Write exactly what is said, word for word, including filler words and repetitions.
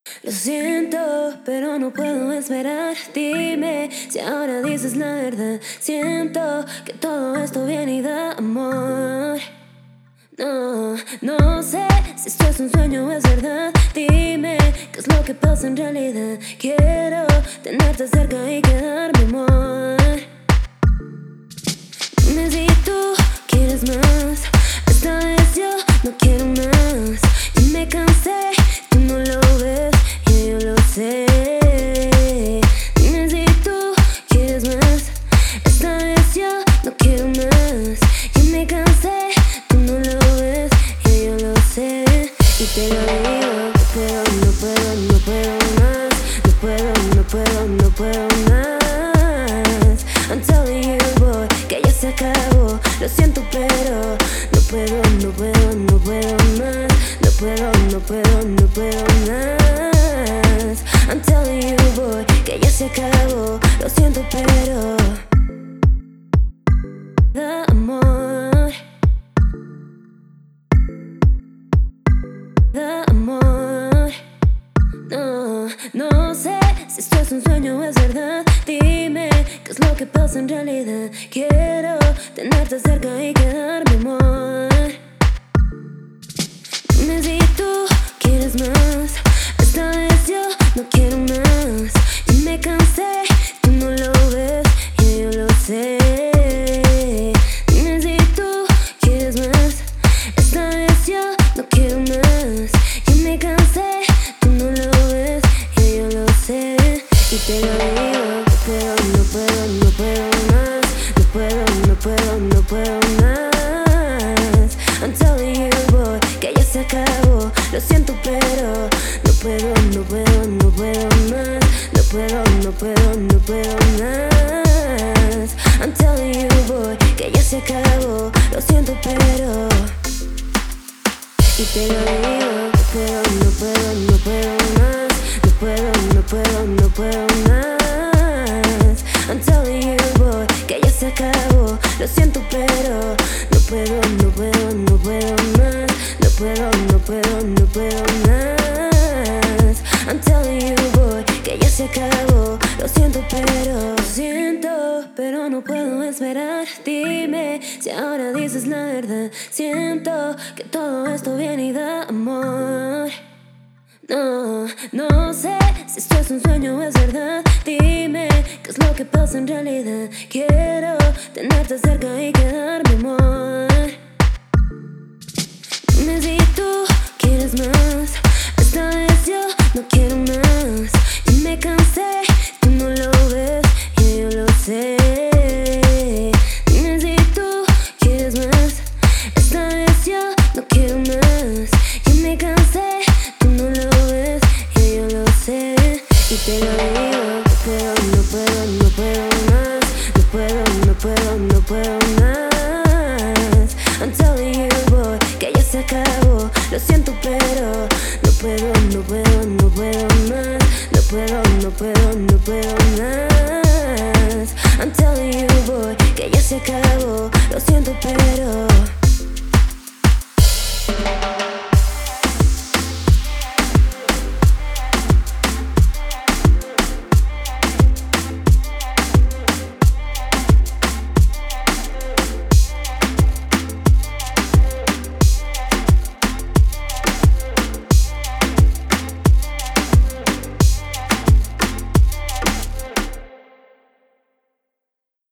Lo siento, pero no puedo esperar. Dime si ahora dices la verdad. Siento que todo esto viene y da amor. No, no sé si esto es un sueño o es verdad. Dime qué es lo que pasa en realidad. Quiero tenerte cerca y quedarme, amor. Dime si tú quieres más. Esta vez yo no quiero más. Y me cansé, tú no lo ves y yo lo sé. Dime si tú quieres más. Esta vez yo no quiero más. Y me cansé, tú no lo ves y yo lo sé. Y te lo digo, pero no puedo, no puedo más. No puedo, no puedo, no puedo más. I'm telling you, boy, que ya se acabó. Lo siento, pero no puedo, no puedo, no puedo más. No puedo, no puedo, no puedo más. I'm telling you, boy, que ya se acabó. Lo siento, pero da amor. Da amor. No, no sé si esto es un sueño o es verdad. Dime qué es lo que pasa en realidad. Quiero tenerte cerca y quedarme, amor. Dime si tú quieres más. Esta vez yo no quiero más. Y me cansé, tú no lo ves y yo lo sé. Dime si tú quieres más. Esta vez yo no quiero más. Y me cansé, tú no lo ves y yo lo sé. Y te lo digo, pero no puedo, no puedo más. No puedo, no puedo, no puedo más. I'm telling you, boy, que ya se acabó. Lo siento, pero no puedo, no puedo, no puedo más. No puedo, no puedo, no puedo más. I'm telling you, boy, que ya se acabó. Lo siento, pero y te lo digo, pero no puedo, no puedo más. No puedo, no puedo, no puedo más. I'm telling you, boy, que ya se acabó. Lo siento, pero no puedo, no puedo, no puedo más. No puedo, no puedo, no puedo más. I'm telling you, boy, que ya se acabó. Lo siento, pero lo siento, pero no puedo esperar. Dime si ahora dices la verdad. Siento que todo esto viene y da amor. No, no sé si esto es un sueño o es verdad. Dime qué es lo que pasa en realidad. Quiero tenerte cerca y quedarme, amor. Dime si tú quieres más. Esta vez yo no quiero más. Y me cansé, tú no lo ves y yo lo sé. Dime si tú quieres más. Esta vez yo no quiero más. Y me cansé, tú no lo ves y yo lo sé. Y te lo digo, pero no puedo, no puedo más. No puedo, no puedo, no puedo más. I'm telling you, boy, que ya se acabó. Lo siento, pero no puedo, no puedo, no puedo más. No puedo, no puedo, no puedo más. I'm telling you, boy, que ya se acabó. Lo siento, pero